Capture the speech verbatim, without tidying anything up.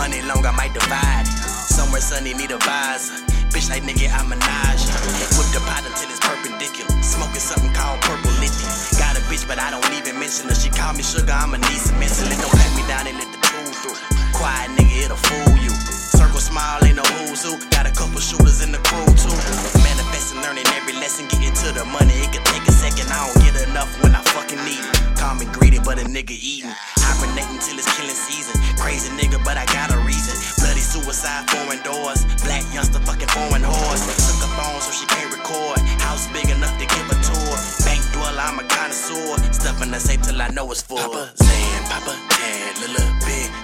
money long, I might divide it. Somewhere sunny, need a visor. Bitch like nigga, I'm a Minaj. Whip the pot until it's perpendicular. Smoking something called purple lithium. Got a bitch, but I don't even mention her. She call me sugar, I'ma need some insulin. Don't pat me down and let the tool through. Quiet nigga, it'll fool you. Circle smile, ain't no who's who. Got a couple shooters in the crew too. Manifesting, learning every lesson, getting to the money. It could take a second, I don't get enough when I fucking need it. Call me greedy, but a nigga eating. Hibernating till it's killing season. Crazy nigga, but I got a reason. Bloody suicide, foreign doors. Black youngster, fucking foreign horse. Took her phone so she can't record. House big enough to give a tour. Bank dweller, I'm a connoisseur. Stuff in the safe till I know it's full. Papa Zan, Papa Dad, little bit.